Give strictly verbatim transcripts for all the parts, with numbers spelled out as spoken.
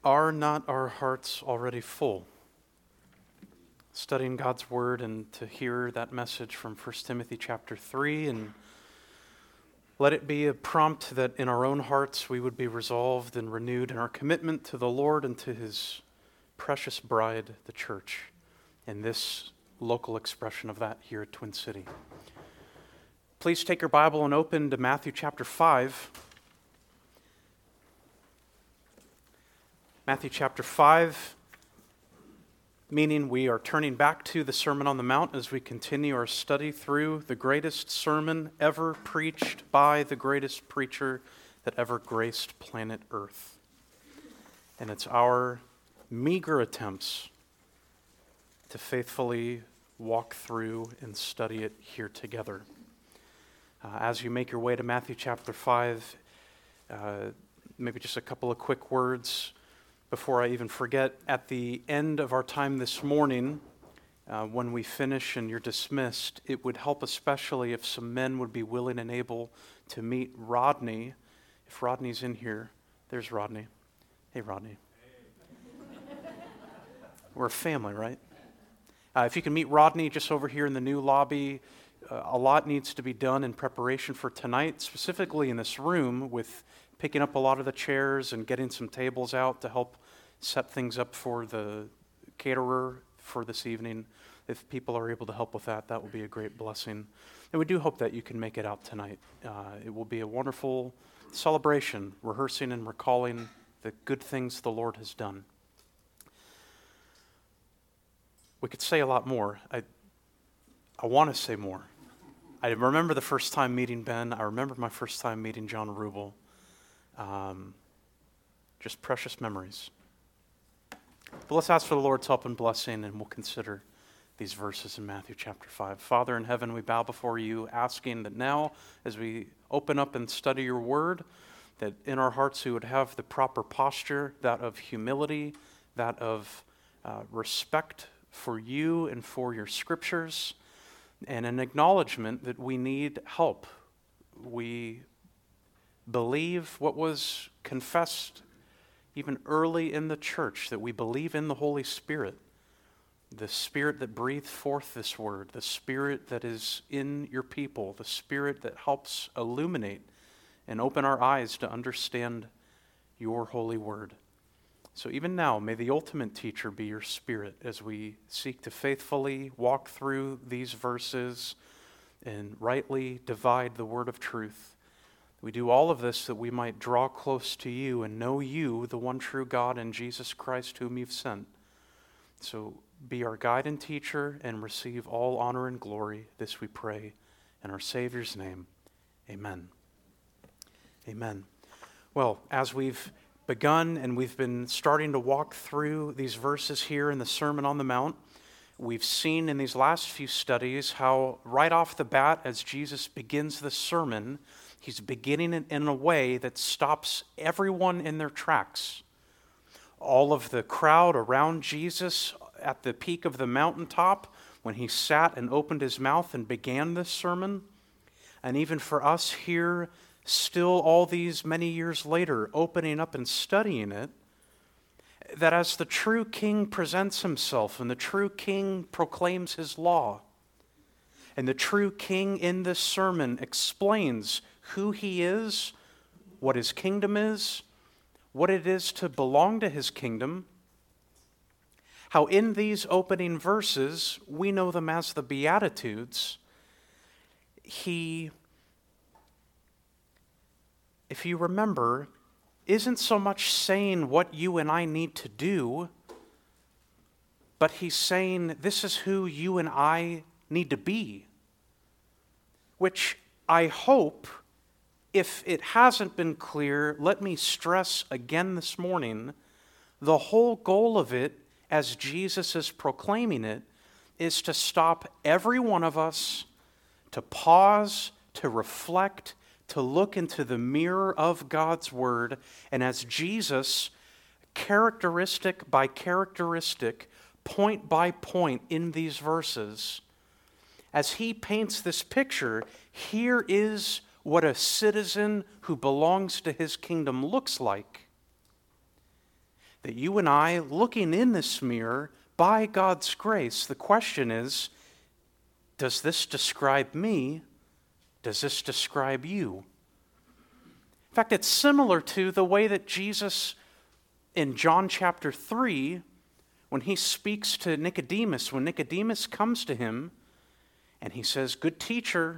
Are not our hearts already full? Studying God's Word and to hear that message from First Timothy chapter three, and let it be a prompt that in our own hearts we would be resolved and renewed in our commitment to the Lord and to His precious bride, the church, and this local expression of that here at Twin City. Please take your Bible and open to Matthew chapter five. Matthew chapter five, meaning we are turning back to the Sermon on the Mount as we continue our study through the greatest sermon ever preached by the greatest preacher that ever graced planet Earth. And it's our meager attempts to faithfully walk through and study it here together. Uh, as you make your way to Matthew chapter five, uh, maybe just a couple of quick words before I even forget. At the end of our time this morning, uh, when we finish and you're dismissed, it would help especially if some men would be willing and able to meet Rodney. If Rodney's in here, there's Rodney. Hey, Rodney. We're a family, right? Uh, if you can meet Rodney just over here in the new lobby, uh, a lot needs to be done in preparation for tonight, specifically in this room with picking up a lot of the chairs and getting some tables out to help set things up for the caterer for this evening. If people are able to help with that, that will be a great blessing. And we do hope that you can make it out tonight. Uh, it will be a wonderful celebration, rehearsing and recalling the good things the Lord has done. We could say a lot more. I, I want to say more. I remember the first time meeting Ben. I remember my first time meeting John Rubel. Um, just precious memories. But let's ask for the Lord's help and blessing, and we'll consider these verses in Matthew chapter five. Father in heaven, we bow before you, asking that now, as we open up and study your word, that in our hearts we would have the proper posture, that of humility, that of uh, respect for you and for your scriptures, and an acknowledgement that we need help. We believe what was confessed even early in the church, that we believe in the Holy Spirit, the Spirit that breathed forth this word, the Spirit that is in your people, the Spirit that helps illuminate and open our eyes to understand your holy word. So even now, may the ultimate teacher be your Spirit as we seek to faithfully walk through these verses and rightly divide the word of truth. We do all of this that we might draw close to you and know you, the one true God, and Jesus Christ whom you've sent. So be our guide and teacher and receive all honor and glory. This we pray in our Savior's name. Amen. Amen. Well, as we've begun and we've been starting to walk through these verses here in the Sermon on the Mount, we've seen in these last few studies how right off the bat, as Jesus begins the sermon, he's beginning it in a way that stops everyone in their tracks. All of the crowd around Jesus at the peak of the mountaintop, when he sat and opened his mouth and began this sermon, and even for us here, still all these many years later, opening up and studying it, that as the true king presents himself and the true king proclaims his law, and the true king in this sermon explains who he is, what his kingdom is, what it is to belong to his kingdom, how in these opening verses, we know them as the Beatitudes, he, if you remember, isn't so much saying what you and I need to do, but he's saying this is who you and I need to be. Which I hope, if it hasn't been clear, let me stress again this morning, the whole goal of it, as Jesus is proclaiming it, is to stop every one of us, to pause, to reflect, to look into the mirror of God's Word, and as Jesus, characteristic by characteristic, point by point in these verses, as he paints this picture, here is what a citizen who belongs to his kingdom looks like. that you and I, looking in this mirror, by God's grace, the question is, does this describe me? Does this describe you? In fact, it's similar to the way that Jesus, in John chapter three, when he speaks to Nicodemus, when Nicodemus comes to him and he says, "Good teacher,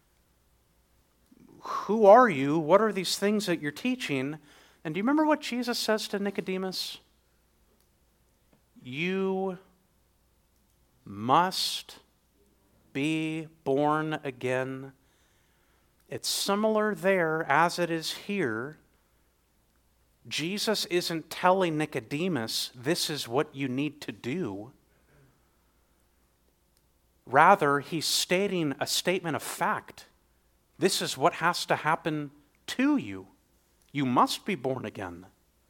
who are you? What are these things that you're teaching?" And do you remember what Jesus says to Nicodemus? You must be born again. It's similar there as it is here. Jesus isn't telling Nicodemus, this is what you need to do. Rather, he's stating a statement of fact. This is what has to happen to you. You must be born again.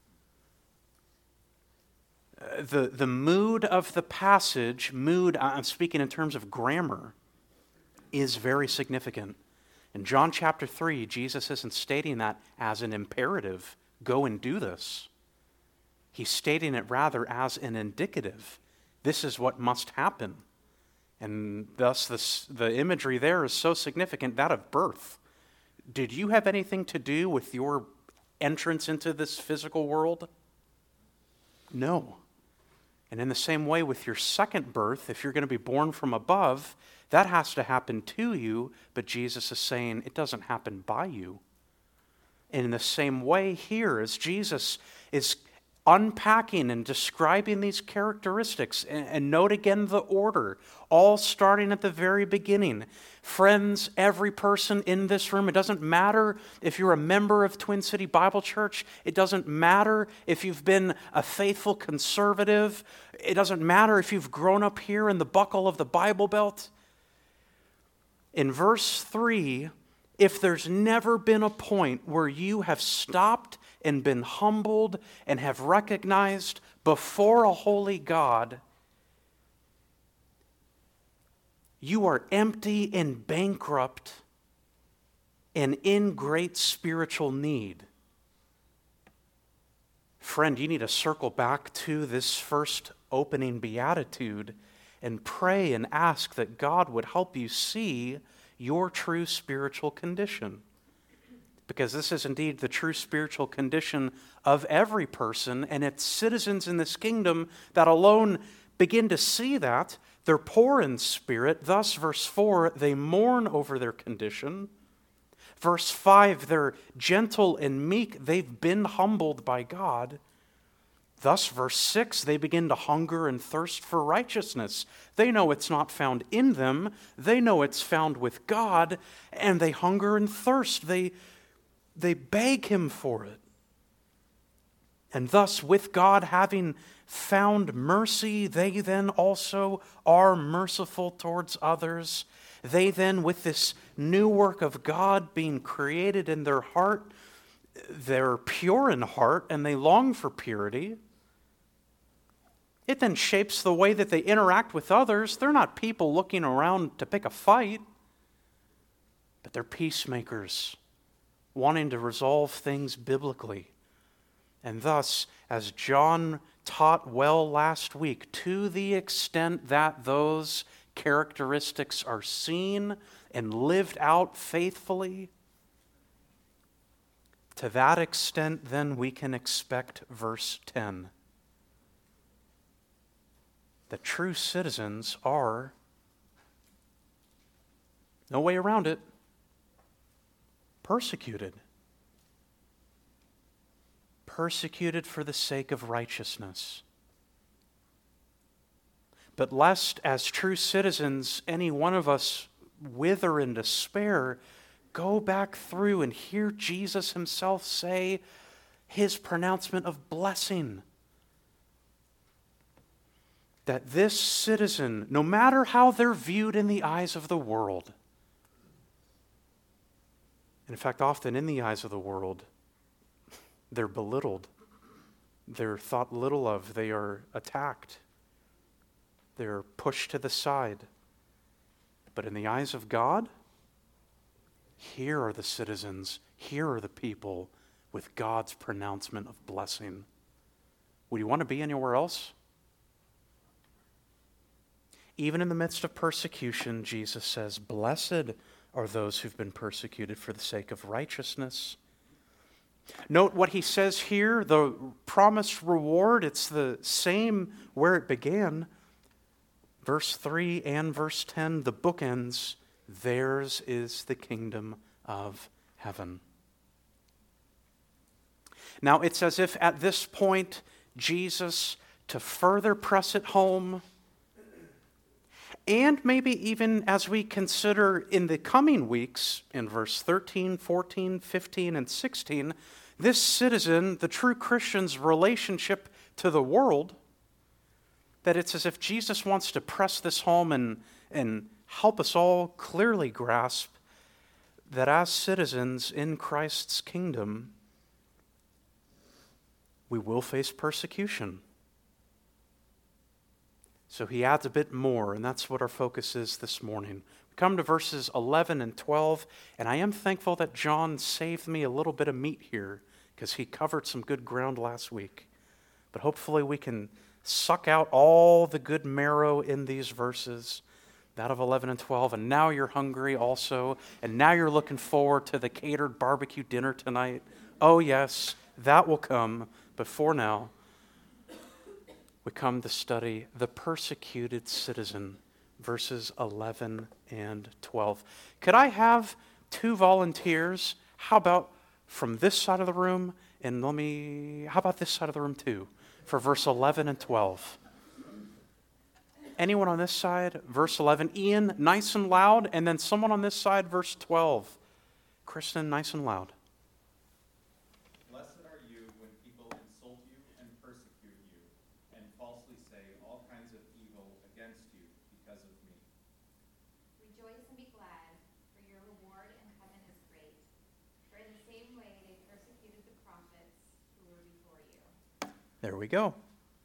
Uh, the, the mood of the passage, mood, I'm speaking in terms of grammar, is very significant. In John chapter three, Jesus isn't stating that as an imperative, go and do this. He's stating it rather as an indicative. This is what must happen. And thus this, the imagery there is so significant, that of birth. Did you have anything to do with your entrance into this physical world? No. And in the same way with your second birth, if you're going to be born from above, that has to happen to you, but Jesus is saying it doesn't happen by you. And in the same way here, as Jesus is unpacking and describing these characteristics, and, and note again the order, all starting at the very beginning. Friends, every person in this room, it doesn't matter if you're a member of Twin City Bible Church, it doesn't matter if you've been a faithful conservative, it doesn't matter if you've grown up here in the buckle of the Bible Belt. In verse three, if there's never been a point where you have stopped and been humbled and have recognized before a holy God, you are empty and bankrupt and in great spiritual need. Friend, you need to circle back to this first opening beatitude and pray and ask that God would help you see your true spiritual condition. Because this is indeed the true spiritual condition of every person, and it's citizens in this kingdom that alone begin to see that. They're poor in spirit. Thus, verse four, they mourn over their condition. Verse five, they're gentle and meek. They've been humbled by God. Thus, verse six, they begin to hunger and thirst for righteousness. They know it's not found in them. They know it's found with God, and they hunger and thirst. They, they beg Him for it. And thus, with God having found mercy, they then also are merciful towards others. They then, with this new work of God being created in their heart, they're pure in heart and they long for purity. It then shapes the way that they interact with others. They're not people looking around to pick a fight, but they're peacemakers, wanting to resolve things biblically. And thus, as John taught well last week, to the extent that those characteristics are seen and lived out faithfully, to that extent, then we can expect verse ten. The true citizens are, no way around it, persecuted. Persecuted for the sake of righteousness. But lest, as true citizens, any one of us wither in despair, go back through and hear Jesus Himself say His pronouncement of blessing. That this citizen, no matter how they're viewed in the eyes of the world, in fact, often in the eyes of the world, they're belittled, they're thought little of, they are attacked, they're pushed to the side. But in the eyes of God, here are the citizens, here are the people with God's pronouncement of blessing. Would you want to be anywhere else? Even in the midst of persecution, Jesus says, "Blessed are those who've been persecuted for the sake of righteousness." Note what he says here, the promised reward, it's the same where it began. Verse three and verse ten, the bookends, theirs is the kingdom of heaven. Now it's as if at this point, Jesus, to further press it home, and maybe even as we consider in the coming weeks, in verse thirteen, fourteen, fifteen, and sixteen, this citizen, the true Christian's relationship to the world, that it's as if Jesus wants to press this home and, and help us all clearly grasp that as citizens in Christ's kingdom, we will face persecution. So he adds a bit more, and that's what our focus is this morning. We come to verses eleven and twelve, and I am thankful that John saved me a little bit of meat here, because he covered some good ground last week. But hopefully we can suck out all the good marrow in these verses, that of eleven and twelve, and now you're hungry also, and now you're looking forward to the catered barbecue dinner tonight. Oh yes, that will come, but for now, we come to study the persecuted citizen, verses eleven and twelve. Could I have two volunteers? How about from this side of the room, and let me, how about this side of the room too, for verse eleven and twelve? Anyone on this side, verse eleven? Ian, nice and loud, and then someone on this side, verse twelve. Kristen, nice and loud. There we go.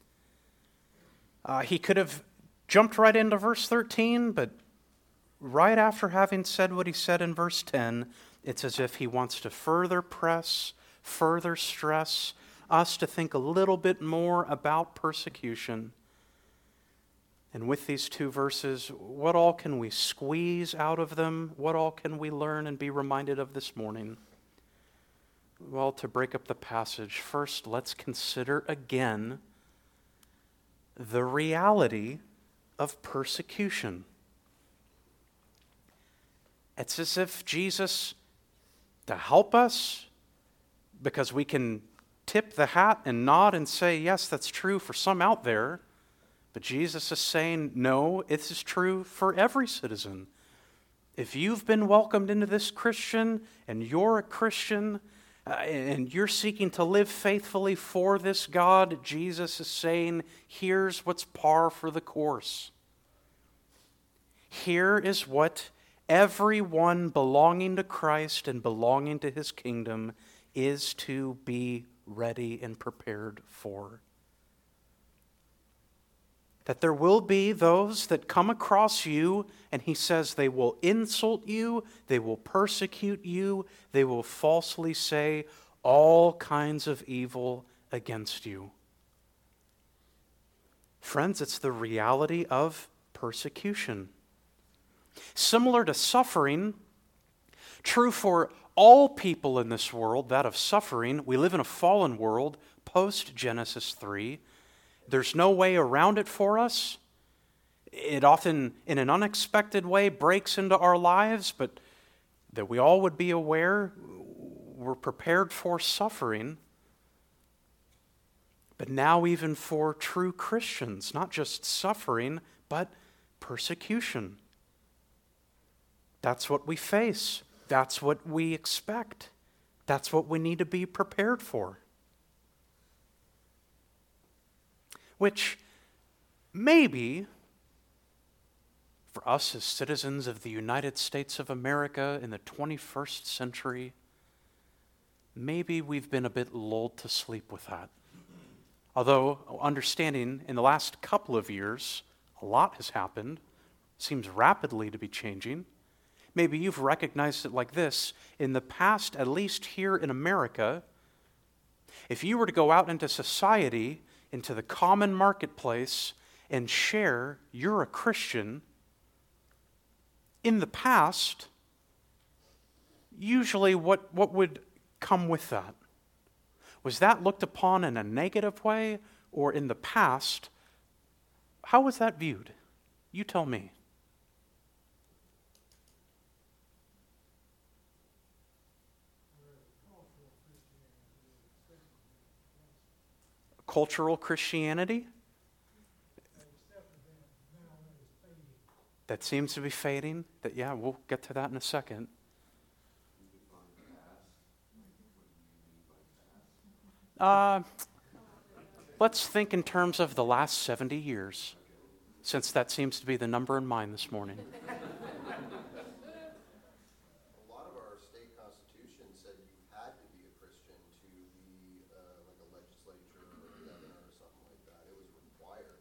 Uh, he could have jumped right into verse thirteen, but right after having said what he said in verse ten, it's as if he wants to further press, further stress us to think a little bit more about persecution. And with these two verses, what all can we squeeze out of them? What all can we learn and be reminded of this morning? Well, to break up the passage, first let's consider again the reality of persecution. It's as if Jesus, to help us, because we can tip the hat and nod and say, yes, that's true for some out there, but Jesus is saying, no, it is true for every citizen. If you've been welcomed into this Christian and you're a Christian, Uh, and you're seeking to live faithfully for this God, Jesus is saying, here's what's par for the course. Here is what everyone belonging to Christ and belonging to his kingdom is to be ready and prepared for. That there will be those that come across you, and he says they will insult you, they will persecute you, they will falsely say all kinds of evil against you. Friends, it's the reality of persecution. Similar to suffering, true for all people in this world, that of suffering. We live in a fallen world post-Genesis three. There's no way around it for us. It often, in an unexpected way, breaks into our lives, but that we all would be aware, we're prepared for suffering. But now even for true Christians, not just suffering, but persecution. That's what we face. That's what we expect. That's what we need to be prepared for. Which maybe, for us as citizens of the United States of America in the twenty-first century, maybe we've been a bit lulled to sleep with that. Although, understanding in the last couple of years, a lot has happened, seems rapidly to be changing. Maybe you've recognized it like this. In the past, at least here in America, if you were to go out into society, into the common marketplace and share you're a Christian, in the past, usually what, what would come with that? Was that looked upon in a negative way, or in the past, how was that viewed? You tell me. Cultural Christianity? That seems to be fading. That, yeah, we'll get to that in a second. Uh, let's think in terms of the last seventy years, since that seems to be the number in mind this morning. A lot of our state constitution said you had to be a Christian to be uh, like a legislature or a governor or something like that. It was required.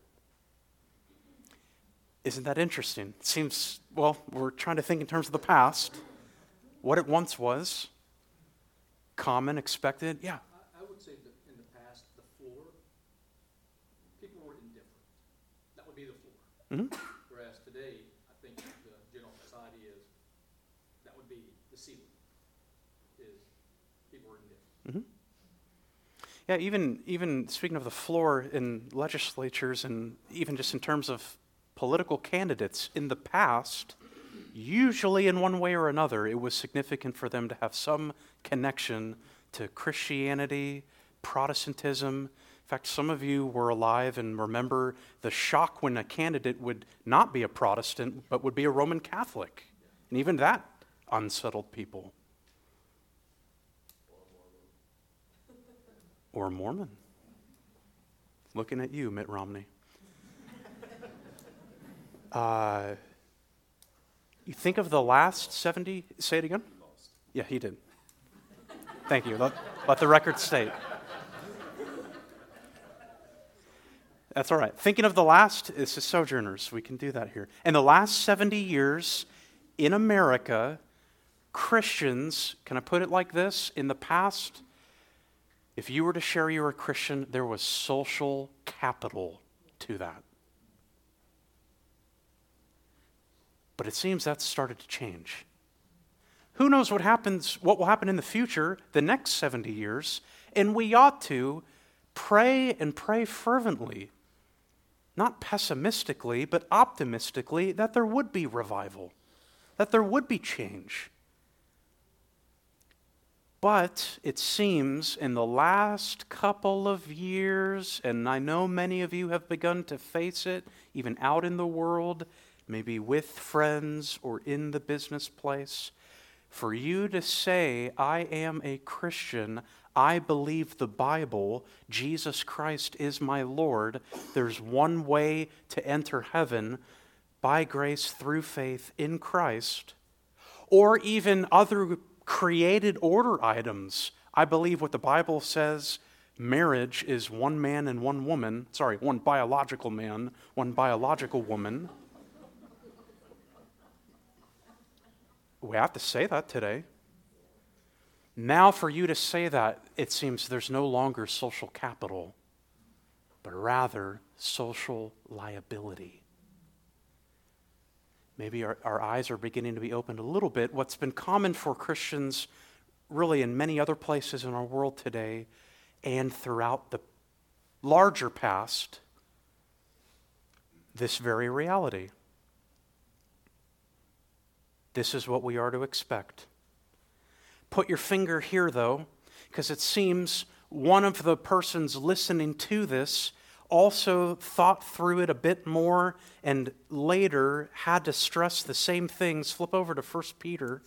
Isn't that interesting? It seems, well, we're trying to think in terms of the past, what it once was, common, expected, yeah. I would say that in the past, the floor, people were indifferent. That would be the floor. Mm-hmm. Whereas today, I think the general society is, that would be the ceiling, is people were indifferent. Mm-hmm. Yeah, even even speaking of the floor in legislatures, and even just in terms of political candidates in the past, usually in one way or another, it was significant for them to have some connection to Christianity, Protestantism. In fact, some of you were alive and remember the shock when a candidate would not be a Protestant, but would be a Roman Catholic. And even that unsettled people. Or Mormon. Looking at you, Mitt Romney. Uh, you think of the last seventy, say it again? Yeah, he did. Thank you. Let, let the record state. That's all right. Thinking of the last, this is Sojourners. We can do that here. In the last seventy years in America, Christians, can I put it like this? In the past, if you were to share you were a Christian, there was social capital to that. But it seems that's started to change. Who knows what happens, what will happen in the future, the next seventy years, and we ought to pray and pray fervently, not pessimistically, but optimistically, that there would be revival, that there would be change. But it seems in the last couple of years, and I know many of you have begun to face it, even out in the world, maybe with friends or in the business place, for you to say, I am a Christian, I believe the Bible, Jesus Christ is my Lord, there's one way to enter heaven, by grace through faith in Christ, or even other created order items. I believe what the Bible says, marriage is one man and one woman, sorry, one biological man, one biological woman. We have to say that today. Now for you to say that, it seems there's no longer social capital, but rather social liability. Maybe our, our eyes are beginning to be opened a little bit. What's been common for Christians really in many other places in our world today and throughout the larger past, this very reality. This is what we are to expect. Put your finger here, though, because it seems one of the persons listening to this also thought through it a bit more and later had to stress the same things. Flip over to First Peter.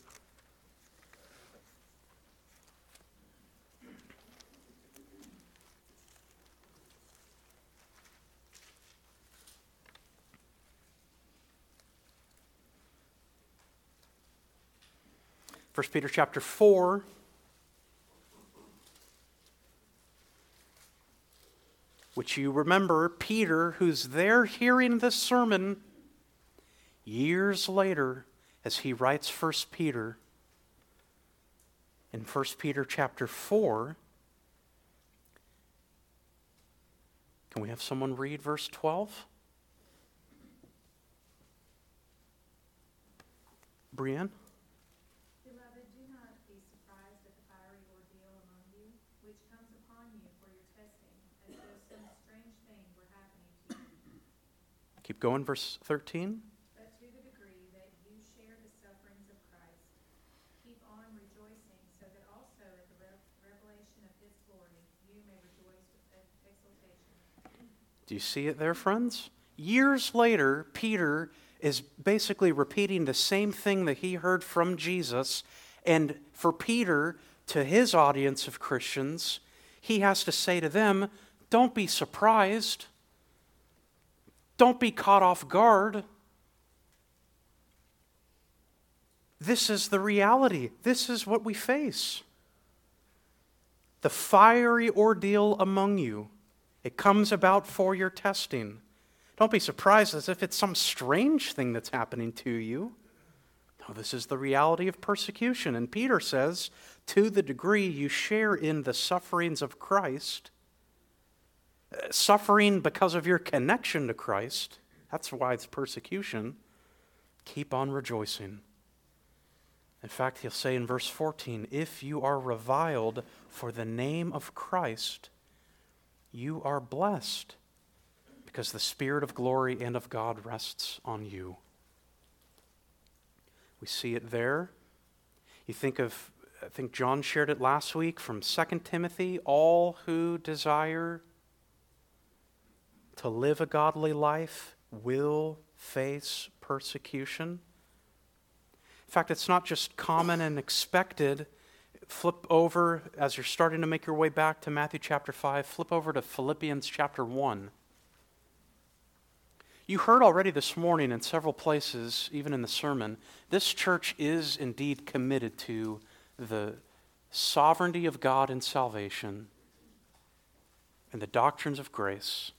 First Peter chapter four. Which you remember, Peter, who's there hearing this sermon years later as he writes First Peter. In First Peter chapter four, Can we have someone read verse twelve? Brienne? Beloved, do not be surprised at the fiery ordeal among you, which comes upon you for your testing, as though some strange thing were happening to you. Keep going, verse thirteen. But to the degree that you share the sufferings of Christ, keep on rejoicing, so that also at the re- revelation of his glory you may rejoice with exultation. Do you see it there, friends? Years later, Peter is basically repeating the same thing that he heard from Jesus. And for Peter, to his audience of Christians, he has to say to them, don't be surprised. Don't be caught off guard. This is the reality. This is what we face. The fiery ordeal among you. It comes about for your testing. Don't be surprised as if it's some strange thing that's happening to you. No, this is the reality of persecution. And Peter says, to the degree you share in the sufferings of Christ, uh, suffering because of your connection to Christ, that's why it's persecution, keep on rejoicing. In fact, he'll say in verse fourteen, if you are reviled for the name of Christ, you are blessed, because the Spirit of glory and of God rests on you. We see it there. You think of, I think John shared it last week from Second Timothy, all who desire to live a godly life will face persecution. In fact, it's not just common and expected. Flip over, as you're starting to make your way back to Matthew chapter five, flip over to Philippians chapter one. You heard already this morning in several places, even in the sermon, this church is indeed committed to the sovereignty of God in salvation and the doctrines of grace.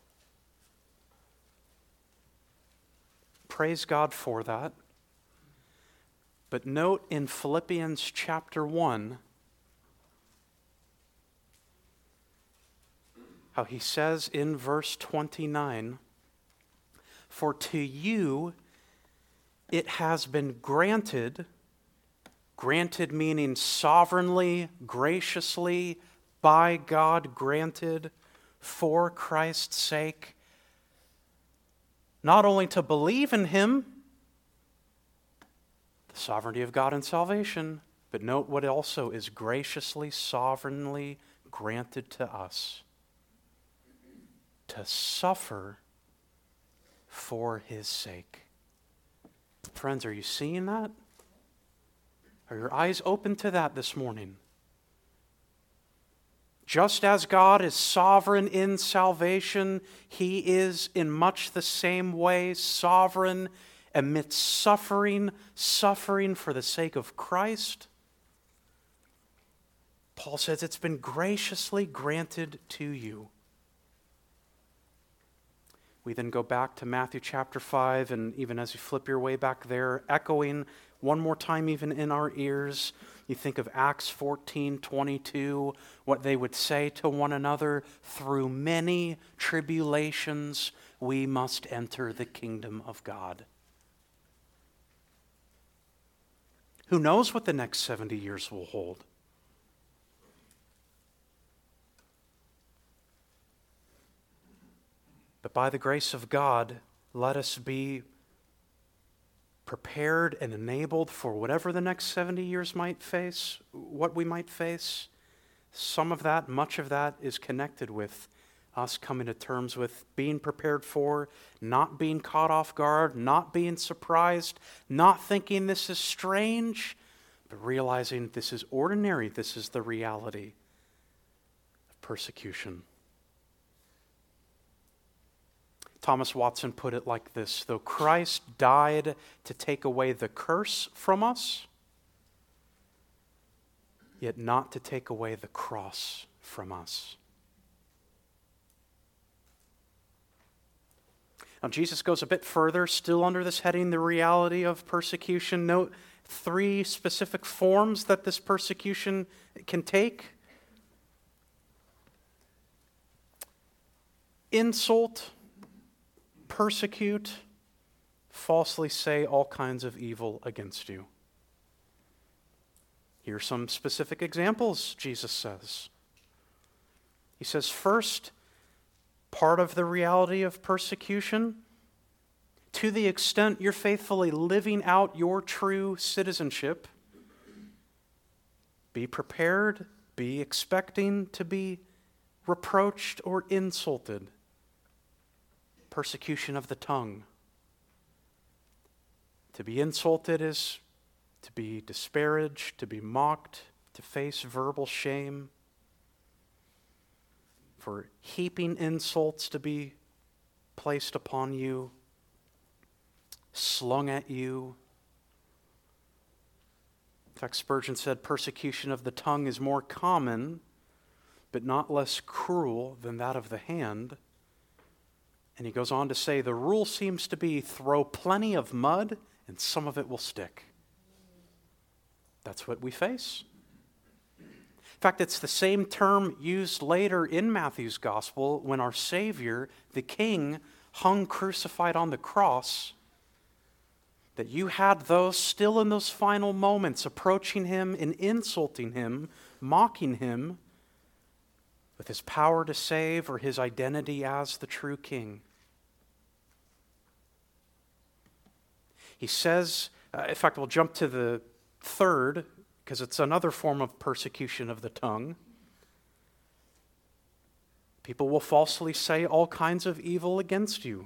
Praise God for that. But note in Philippians chapter one how he says in verse twenty-nine, for to you it has been granted, granted meaning sovereignly, graciously, by God granted, for Christ's sake, not only to believe in him, the sovereignty of God in salvation, but note what also is graciously, sovereignly granted to us, to suffer for his sake. Friends, are you seeing that? Are your eyes open to that this morning? Just as God is sovereign in salvation, he is in much the same way sovereign amidst suffering, suffering for the sake of Christ. Paul says it's been graciously granted to you. We then go back to Matthew chapter five, and even as you flip your way back there, echoing one more time even in our ears, you think of Acts fourteen twenty-two, what they would say to one another, through many tribulations we must enter the kingdom of God. Who knows what the next seventy years will hold? But by the grace of God, let us be prepared and enabled for whatever the next seventy years might face, what we might face. Some of that, much of that is connected with us coming to terms with being prepared for, not being caught off guard, not being surprised, not thinking this is strange, but realizing this is ordinary, this is the reality of persecution. Thomas Watson put it like this: though Christ died to take away the curse from us, yet not to take away the cross from us. Now, Jesus goes a bit further, still under this heading, the reality of persecution. Note three specific forms that this persecution can take. insult, persecute, falsely say all kinds of evil against you. Here are some specific examples, Jesus says. He says, first, part of the reality of persecution, to the extent you're faithfully living out your true citizenship, be prepared, be expecting to be reproached or insulted. Persecution of the tongue. To be insulted is to be disparaged, to be mocked, to face verbal shame. For heaping insults to be placed upon you, slung at you. In fact, Spurgeon said persecution of the tongue is more common, but not less cruel than that of the hand. And he goes on to say, the rule seems to be throw plenty of mud and some of it will stick. That's what we face. In fact, it's the same term used later in Matthew's gospel when our Savior, the King, hung crucified on the cross, that you had those still in those final moments approaching him and insulting him, mocking him with his power to save or his identity as the true King. He says, uh, in fact, we'll jump to the third, because it's another form of persecution of the tongue. People will falsely say all kinds of evil against you.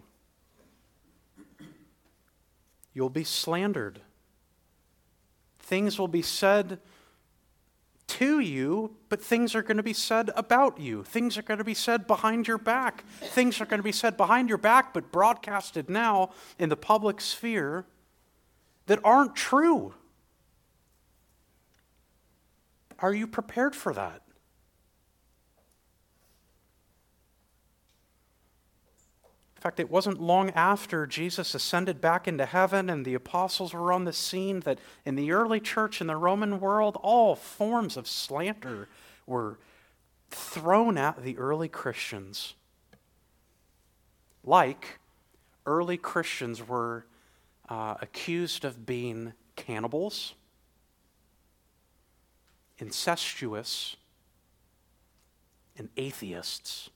You'll be slandered. Things will be said to you, but things are going to be said about you. Things are going to be said behind your back. Things are going to be said behind your back, but broadcasted now in the public sphere that aren't true. Are you prepared for that? In fact, it wasn't long after Jesus ascended back into heaven and the apostles were on the scene that in the early church in the Roman world, all forms of slander were thrown at the early Christians. Like early Christians were uh, accused of being cannibals, incestuous, and atheists.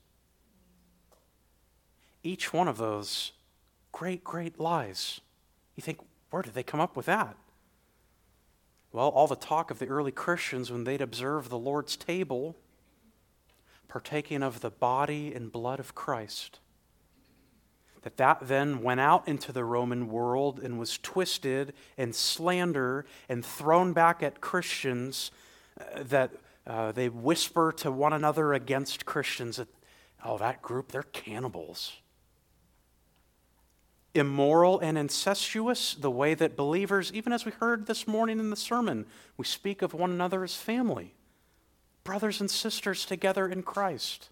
Each one of those great, great lies. You think, where did they come up with that? Well, all the talk of the early Christians when they'd observe the Lord's table, partaking of the body and blood of Christ, that that then went out into the Roman world and was twisted and slander and thrown back at Christians, uh, that uh, they whisper to one another against Christians that, oh, that group, they're cannibals. Immoral and incestuous, the way that believers, even as we heard this morning in the sermon, we speak of one another as family, brothers and sisters together in Christ.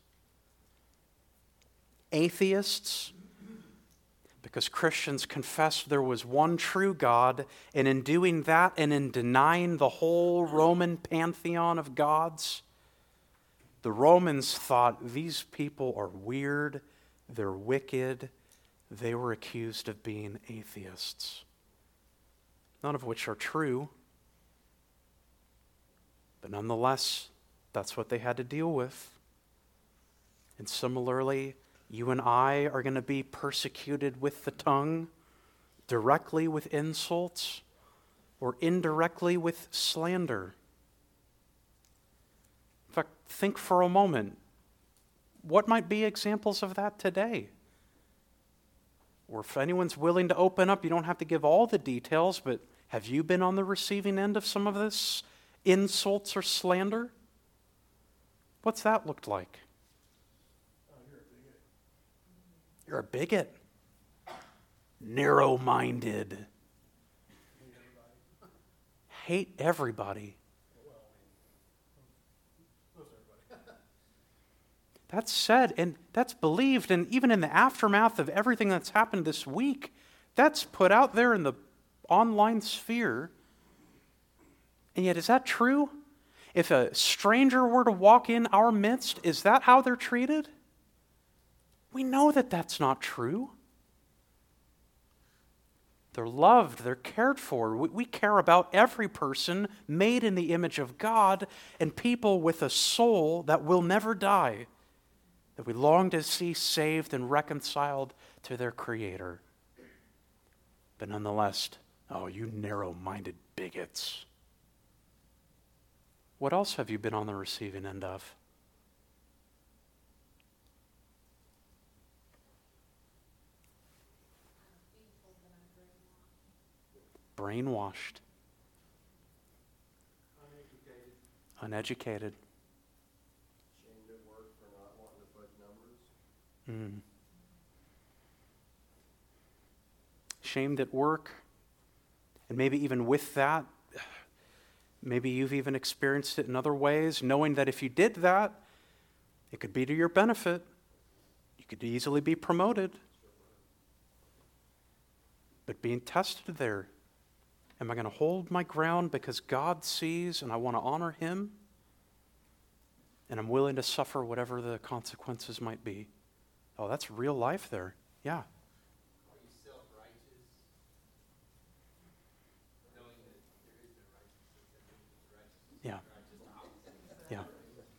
Atheists, because Christians confessed there was one true God, and in doing that and in denying the whole Roman pantheon of gods, the Romans thought these people are weird, they're wicked. They were accused of being atheists, none of which are true. But nonetheless, that's what they had to deal with. And similarly, you and I are going to be persecuted with the tongue, directly with insults, or indirectly with slander. In fact, think for a moment, what might be examples of that today? Or if anyone's willing to open up, you don't have to give all the details, but have you been on the receiving end of some of this insults or slander? What's that looked like? Oh, you're a bigot. You're a bigot. Narrow-minded. Hate everybody. That's said, and that's believed, and even in the aftermath of everything that's happened this week, that's put out there in the online sphere. And yet, is that true? If a stranger were to walk in our midst, is that how they're treated? We know that that's not true. They're loved, they're cared for. We, we care about every person made in the image of God and people with a soul that will never die, that we long to see saved and reconciled to their Creator. But nonetheless, oh, you narrow-minded bigots. What else have you been on the receiving end of? Brainwashed. Uneducated. Uneducated. Shamed at work for not wanting to fudge numbers. Mm. Shamed at work. And maybe even with that, maybe you've even experienced it in other ways, knowing that if you did that, it could be to your benefit. You could easily be promoted. But being tested there, am I going to hold my ground because God sees and I want to honor Him? And I'm willing to suffer whatever the consequences might be. Oh, that's real life there. Yeah. Are you self-righteous? Knowing that there is no righteousness, that there is righteousness. Yeah. Yeah.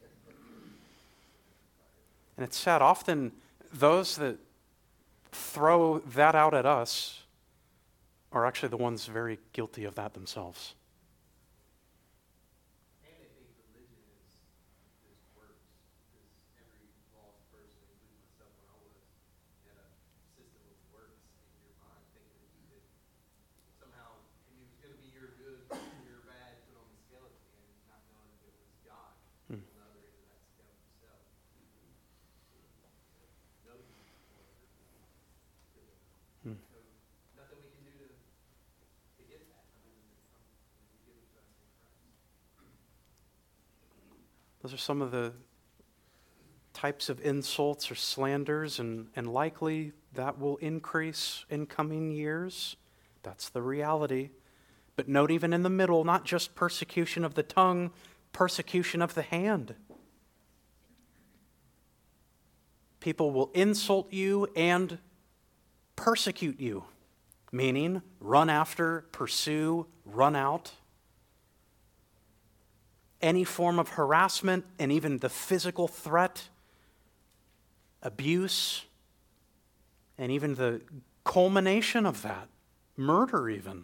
And it's sad. Often those that throw that out at us are actually the ones very guilty of that themselves. And they think religion is, is works. Because every lost person, including myself when I was, had a system of works in your mind, thinking that you could somehow, and it was going to be your good, your bad, put on the scale at the end, not knowing that it was God Hmm. on the other end of that scale himself. No, Hmm. so nothing we can do to, to get that other than to come and be given to us in Christ. Those are some of the types of insults or slanders, and, and likely that will increase in coming years. That's the reality. But note, even in the middle, not just persecution of the tongue, persecution of the hand. People will insult you and persecute you, meaning run after, pursue, run out. Any form of harassment and even the physical threat, abuse, and even the culmination of that, murder even,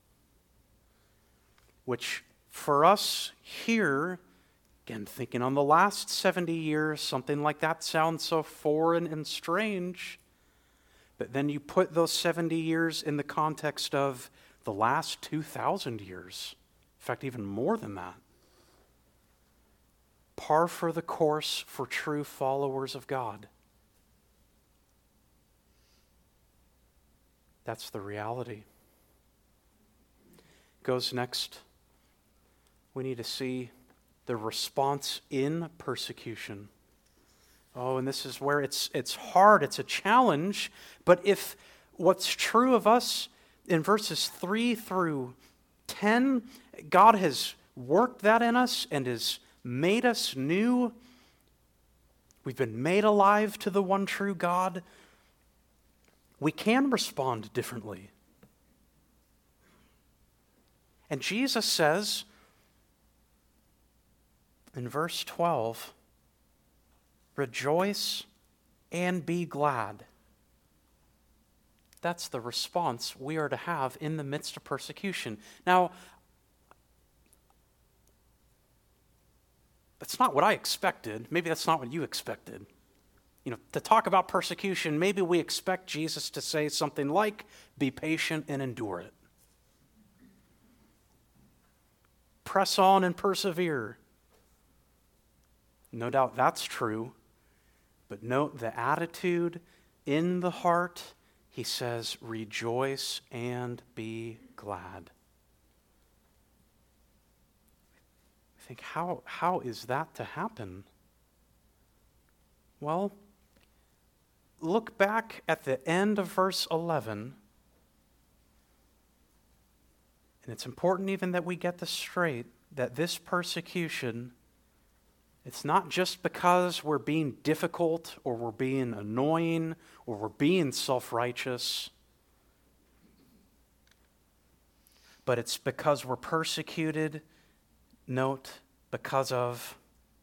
which for us here, again, thinking on the last seventy years, something like that sounds so foreign and strange. But then you put those seventy years in the context of the last two thousand years. In fact, even more than that. Par for the course for true followers of God. That's the reality. Goes next. We need to see the response in persecution. Oh, and this is where it's it's hard, it's a challenge, but if what's true of us in verses three through ten, God has worked that in us and has made us new. We've been made alive to the one true God. We can respond differently. And Jesus says in verse twelve, rejoice and be glad. That's the response we are to have in the midst of persecution. Now, that's not what I expected. Maybe that's not what you expected. You know, to talk about persecution, maybe we expect Jesus to say something like, be patient and endure it. Press on and persevere. No doubt that's true, but note the attitude in the heart. He says, rejoice and be glad. I think, how, how is that to happen? Well, look back at the end of verse eleven. And it's important even that we get this straight, that this persecution It's not just because we're being difficult or we're being annoying or we're being self-righteous, but it's because we're persecuted, note, because of,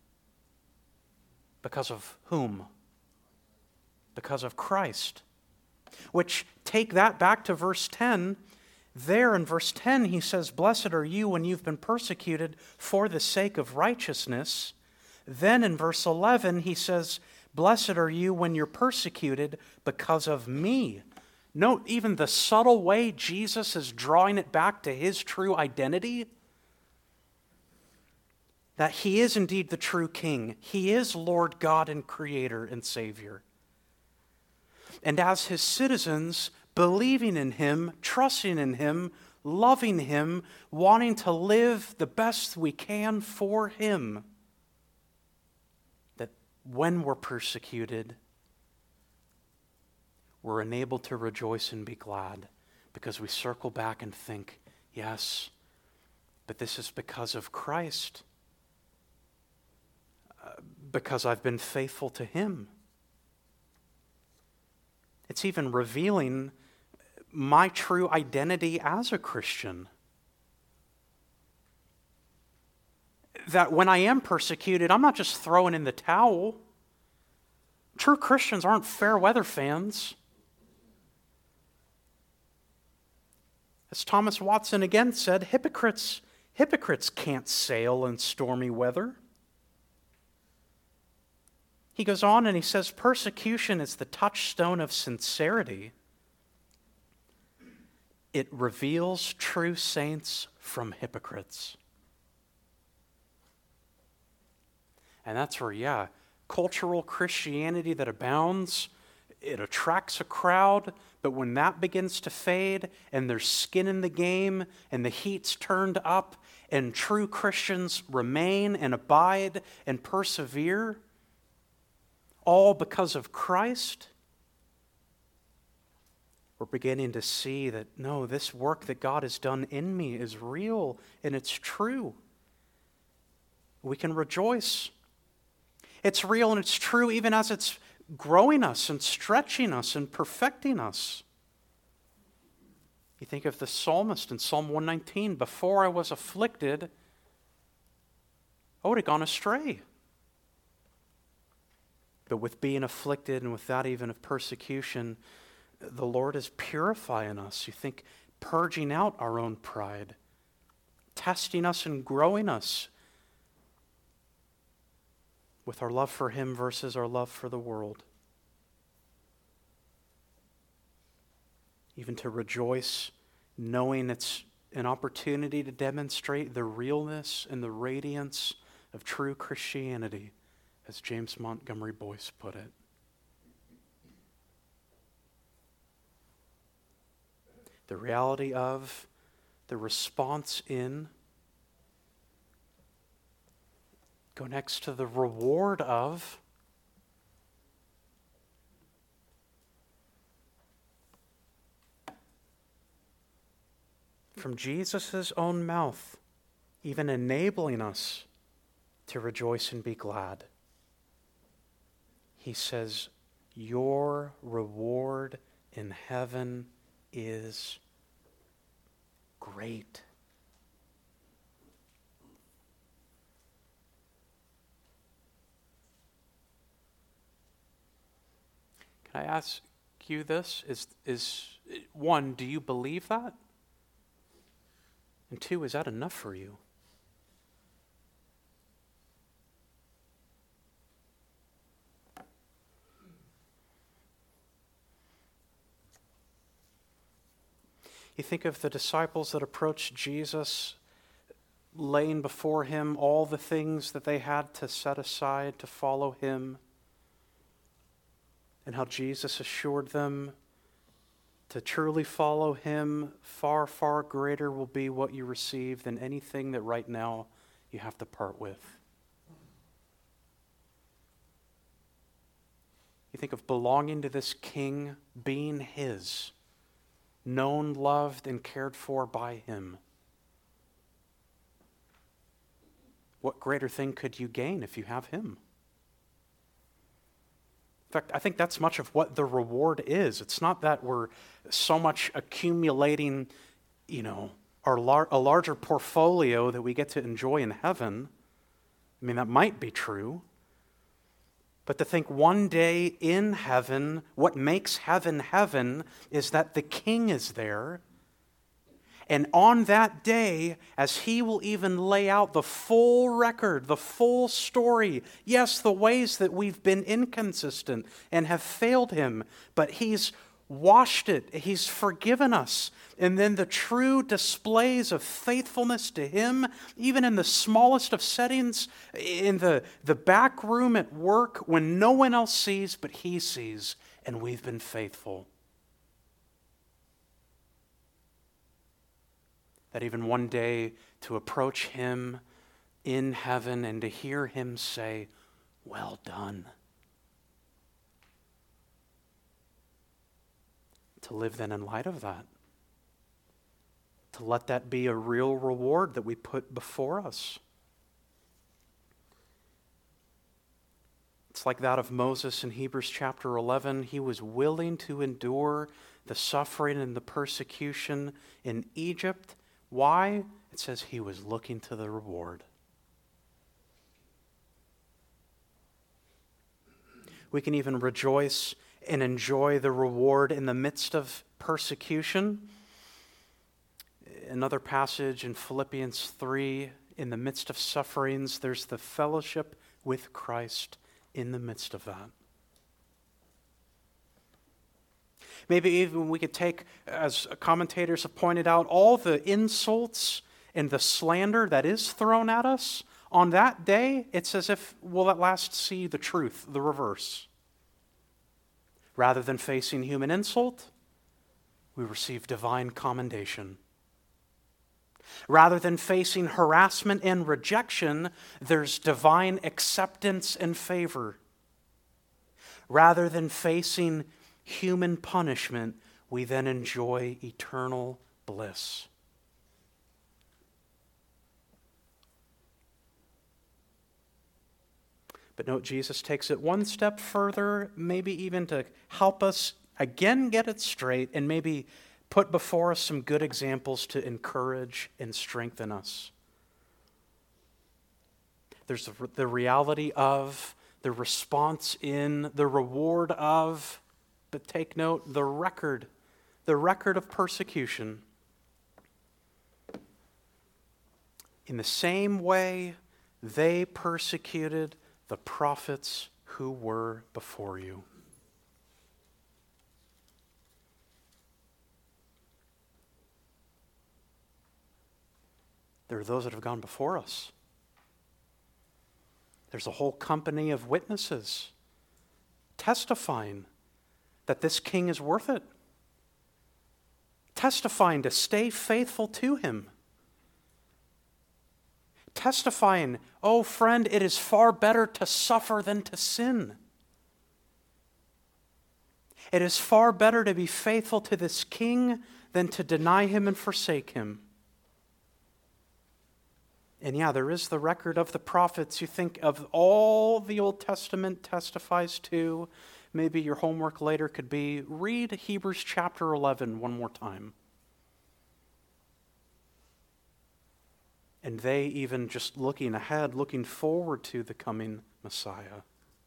because of whom? Because of Christ. Which, take that back to verse ten. There in verse ten he says, "Blessed are you when you've been persecuted for the sake of righteousness." Then in verse eleven he says, "Blessed are you when you're persecuted because of me." Note even the subtle way Jesus is drawing it back to his true identity. That he is indeed the true King. He is Lord God and Creator and Savior. And as his citizens, believing in him, trusting in him, loving him, wanting to live the best we can for him, that when we're persecuted, we're enabled to rejoice and be glad because we circle back and think, yes, but this is because of Christ, uh, because I've been faithful to him. It's even revealing my true identity as a Christian. That when I am persecuted, I'm not just throwing in the towel. True Christians aren't fair weather fans. As Thomas Watson again said, hypocrites, hypocrites can't sail in stormy weather. He goes on and he says, persecution is the touchstone of sincerity. It reveals true saints from hypocrites. And that's where, yeah, cultural Christianity that abounds, it attracts a crowd, but when that begins to fade and there's skin in the game and the heat's turned up and true Christians remain and abide and persevere, all because of Christ, we're beginning to see that, no, this work that God has done in me is real and it's true. We can rejoice. It's real and it's true even as it's growing us and stretching us and perfecting us. You think of the psalmist in Psalm one nineteen, before I was afflicted, I would have gone astray. But with being afflicted and with that even of persecution, the Lord is purifying us. You think purging out our own pride, testing us and growing us with our love for him versus our love for the world. Even to rejoice, knowing it's an opportunity to demonstrate the realness and the radiance of true Christianity, as James Montgomery Boyce put it. The reality of, the response in, go next to the reward of, from Jesus' own mouth, even enabling us to rejoice and be glad. He says, your reward in heaven is great. Can I ask you this? Is, is one, do you believe that? And two, is that enough for you? You think of the disciples that approached Jesus, laying before him all the things that they had to set aside to follow him, and how Jesus assured them to truly follow him, far, far greater will be what you receive than anything that right now you have to part with. You think of belonging to this king, being his, known, loved, and cared for by him. what greater thing could you gain if you have him? In fact, I think that's much of what the reward is. It's not that we're so much accumulating, you know, our lar- a larger portfolio that we get to enjoy in heaven. I mean, that might be true. But to think one day in heaven, what makes heaven heaven is that the King is there. And on that day, as he will even lay out the full record, the full story, yes, the ways that we've been inconsistent and have failed him, but he's washed it, he's forgiven us. And then the true displays of faithfulness to him, even in the smallest of settings, in the, the back room at work, when no one else sees but he sees, and we've been faithful. That even one day to approach him in heaven and to hear him say, "Well done." To live then in light of that. To let that be a real reward that we put before us. It's like that of Moses in Hebrews chapter eleven. He was willing to endure the suffering and the persecution in Egypt. Why? It says he was looking to the reward. We can even rejoice and enjoy the reward in the midst of persecution. Another passage in Philippians three, in the midst of sufferings, there's the fellowship with Christ in the midst of that. Maybe even we could take, as commentators have pointed out, all the insults and the slander that is thrown at us. On that day, it's as if we'll at last see the truth, the reverse. Rather than facing human insult, we receive divine commendation. Rather than facing harassment and rejection, there's divine acceptance and favor. Rather than facing human punishment, we then enjoy eternal bliss. But note, Jesus takes it one step further, maybe even to help us again get it straight and maybe put before us some good examples to encourage and strengthen us. There's the, the reality of, the response in, the reward of, but take note, the record, the record of persecution. In the same way, they persecuted the prophets who were before you. There are those that have gone before us. There's a whole company of witnesses testifying that this king is worth it. Testifying to stay faithful to him. Testifying, oh friend, it is far better to suffer than to sin. It is far better to be faithful to this king than to deny him and forsake him. And yeah, there is the record of the prophets. You think of all the Old Testament testifies to. Maybe your homework later could be read Hebrews chapter eleven one more time. And they even just looking ahead, looking forward to the coming Messiah.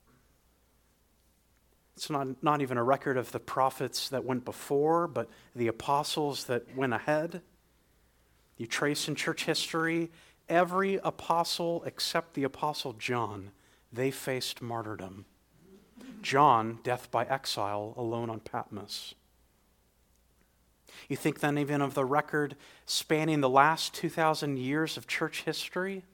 It's not, not even a record of the prophets that went before, but the apostles that went ahead. You trace in church history, every apostle except the apostle John, they faced martyrdom. John, death by exile, alone on Patmos. You think then even of the record spanning the last two thousand years of church history?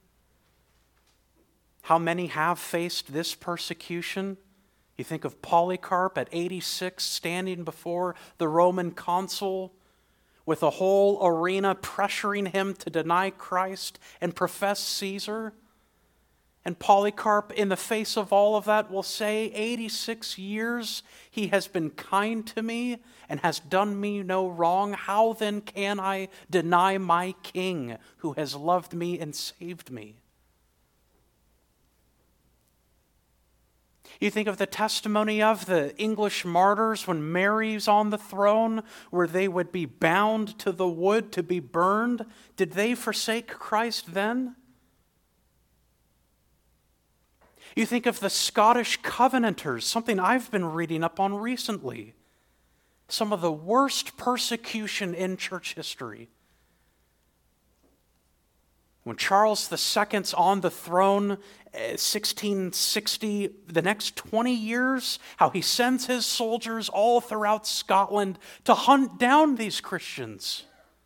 How many have faced this persecution? You think of Polycarp at eighty-six standing before the Roman consul with a whole arena pressuring him to deny Christ and profess Caesar. And Polycarp, in the face of all of that, will say, eighty-six years he has been kind to me and has done me no wrong. How then can I deny my king who has loved me and saved me? You think of the testimony of the English martyrs when Mary's on the throne, where they would be bound to the wood to be burned. Did they forsake Christ then? You think of the Scottish Covenanters, something I've been reading up on recently. Some of the worst persecution in church history. When Charles the Second's on the throne, sixteen sixty, the next twenty years, how he sends his soldiers all throughout Scotland to hunt down these Christians.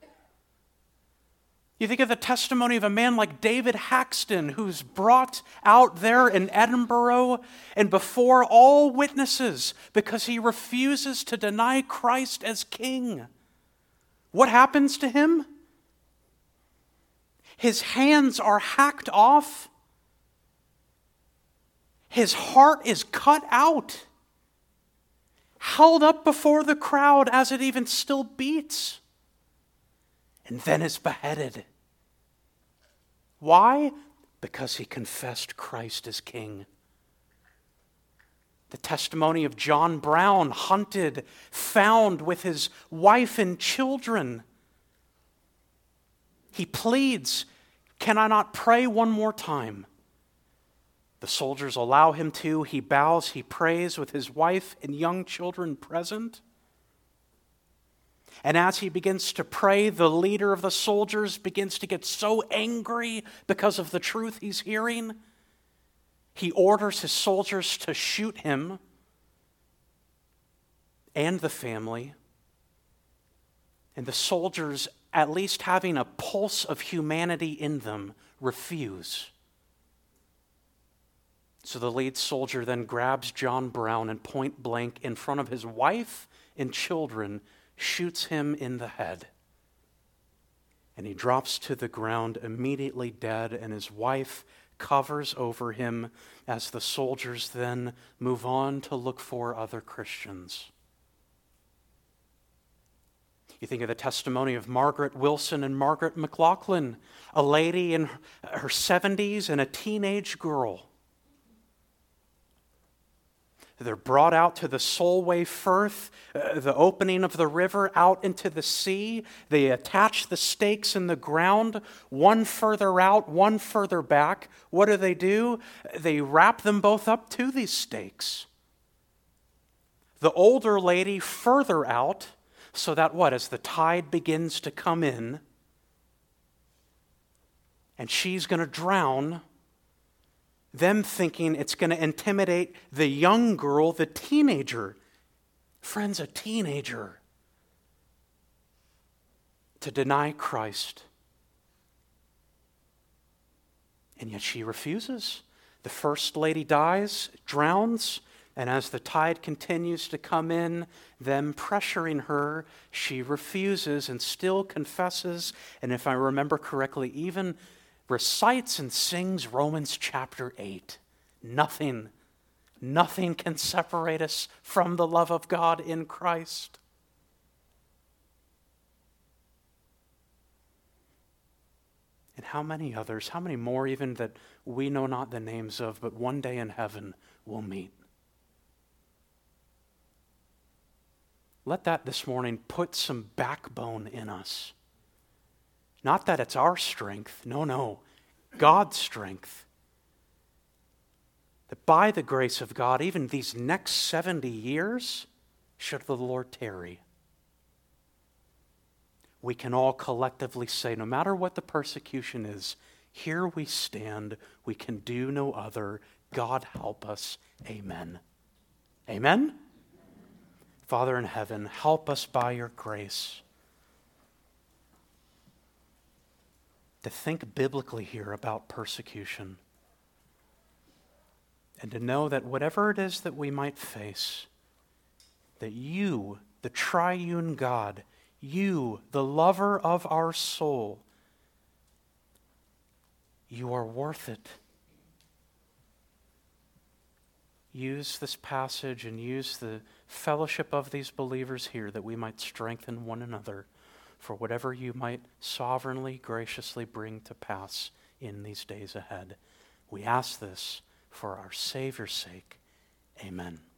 You think of the testimony of a man like David Haxton, who's brought out there in Edinburgh and before all witnesses because he refuses to deny Christ as king. What happens to him? His hands are hacked off. His heart is cut out, held up before the crowd as it even still beats, and then is beheaded. Why? Because he confessed Christ as king. The testimony of John Brown, hunted, found with his wife and children. He pleads, "Can I not pray one more time?" The soldiers allow him to. He bows, he prays with his wife and young children present. And as he begins to pray, the leader of the soldiers begins to get so angry because of the truth he's hearing. He orders his soldiers to shoot him and the family. And the soldiers, at least having a pulse of humanity in them, refuse. So the lead soldier then grabs John Brown and point blank in front of his wife and children shoots him in the head. And he drops to the ground immediately dead, and his wife covers over him as the soldiers then move on to look for other Christians. You think of the testimony of Margaret Wilson and Margaret McLaughlin, a lady in her seventies and a teenage girl. They're brought out to the Solway Firth, uh, the opening of the river out into the sea. They attach the stakes in the ground, one further out, one further back. What do they do? They wrap them both up to these stakes. The older lady further out, so that what? As the tide begins to come in, and she's going to drown, them thinking it's going to intimidate the young girl, the teenager. Friends, a teenager. To deny Christ. And yet she refuses. The first lady dies, drowns, and as the tide continues to come in, them pressuring her, she refuses and still confesses, and if I remember correctly, even recites and sings Romans chapter eight. Nothing, nothing can separate us from the love of God in Christ. And how many others, how many more even that we know not the names of, but one day in heaven we'll meet. Let that this morning put some backbone in us. Not that it's our strength, no, no, God's strength. That by the grace of God, even these next seventy years, should the Lord tarry, we can all collectively say, no matter what the persecution is, here we stand, we can do no other. God help us. Amen. Amen? Father in heaven, help us by your grace to think biblically here about persecution and to know that whatever it is that we might face, that you, the triune God, you, the lover of our soul, you are worth it. Use this passage and use the fellowship of these believers here that we might strengthen one another for whatever you might sovereignly, graciously bring to pass in these days ahead. We ask this for our Savior's sake. Amen.